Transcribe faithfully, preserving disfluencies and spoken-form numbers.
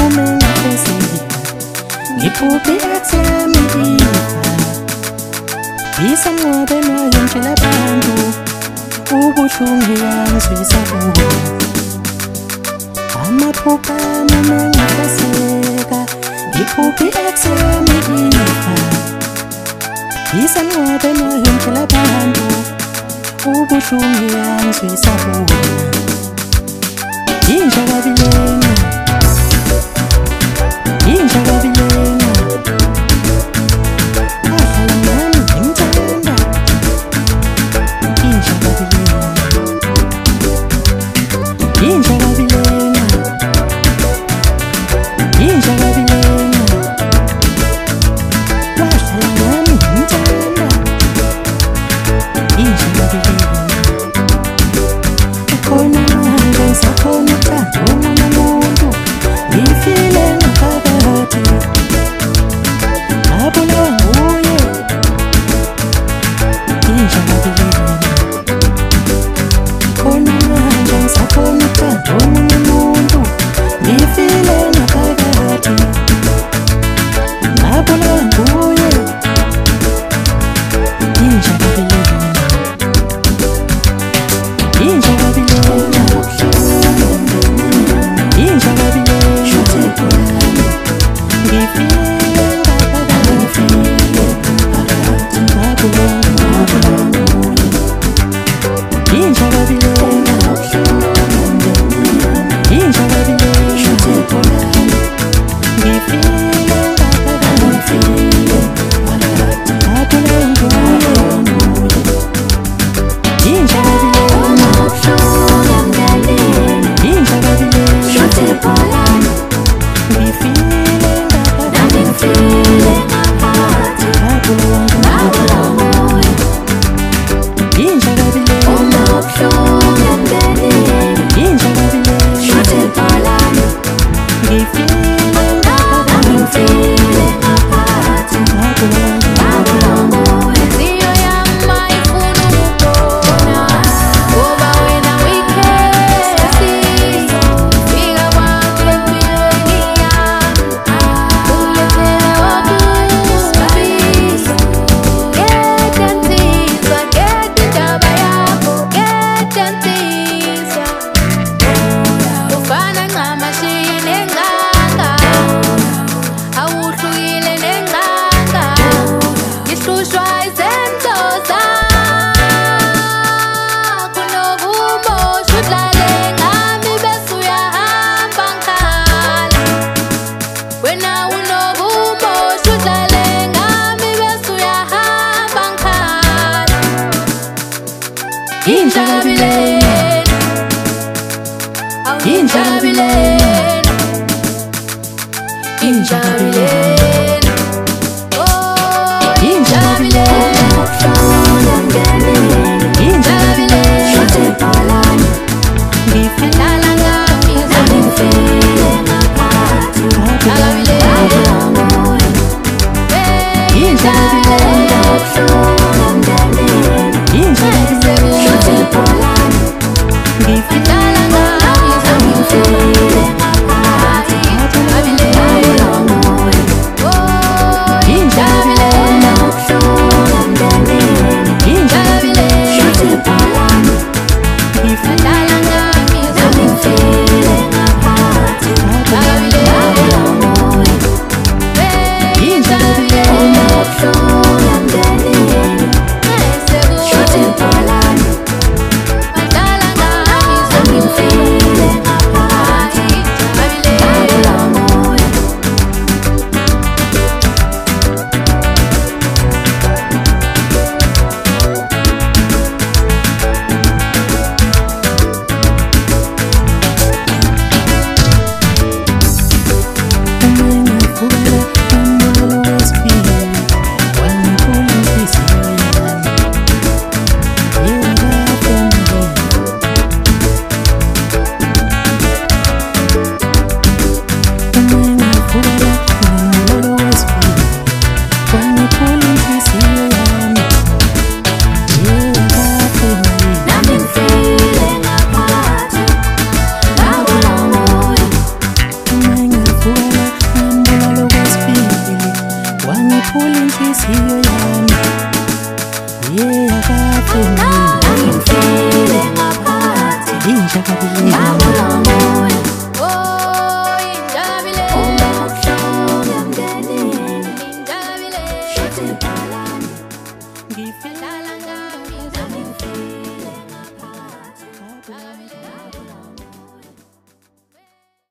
noma engaphezulu ngiphuphi ekutheni ifa isamnqobe nayo nje labantu ubuhlungu yangizwisa bubo amaphupha noma engaphezeka ngiphuphi ekutheni ifa isamnqobe nayo nje labantu ubuhlungu yangizwisa bubo inja kabilena inja kabilena ahlala nami ngimthanda inja kabilena inja kabilena inja kabilena wahlala nami ngimthanda inja kabilena khona manje sakhona uthando omunye umuntu ngifile ngaphakathi ngabulawa nguye inja kabilena khona manje sakhona uthando omunye umuntu ngifile ngaphakathi ngabulawa nguye inja kabilena inja kabilena inja kabilena ngifile ngaphakathi ngabulawa nguye inja kabilena inja kabilena ngifile ngaphakathi ngabulawa nguye inja kabilena inja kabilena ngifile ngaphakathi ngabulawa nguye inja kabilena inja kabilena ngifile ngaphakathi ngabulawa nguye Nziyo yami ayifuna ukubona ngoba wena uyikhesi fika kwakho empilweni yami ulethela wakusibiso khetha nsizwa khetha indaba yakho khetha nsizwa ufana ncamashiye nengqanga awuhlukile nengqanga ngihlushwa izenzo zakho nobumoshi udlale ngami bese uyahamba ngikhala wena unobumoshi udlale ngami bese uyahamba ngikhala inja kabilena inja kabilena inja kabilena oh inja kabilena inja kabilena ngifile lala ngami ngifile ngaphakathi inja kabilena inja kabilena ngifile lala ngami ngifile ngaphakathi yeah akafuni Angifile ngaphakathi inja kabili Ngabona umoya